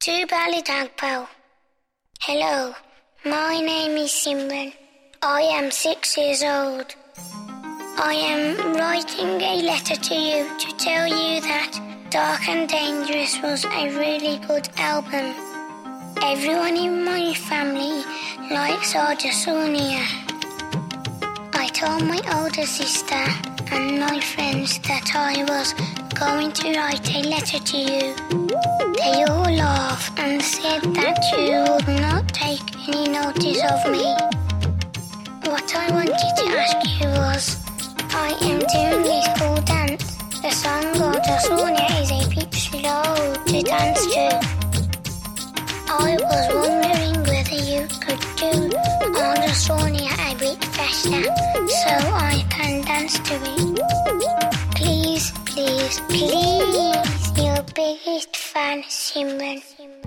To Ballydagpell. Hello, my name is Simran. I am 6 years old. I am writing a letter to you to tell you that Dark and Dangerous was a really good album. Everyone in my family likes Arja Sonia. I told my older sister and my friends that I was going to write a letter to you. They all laughed and said that you would not take any notice of me. What I wanted to ask you was, I am doing a school dance. The song Arja Sonia is a bit slow to dance to. I was wondering whether you could do Arja Sonia a bit faster so I can dance to it. Please, please, please, your biggest fan, Simran.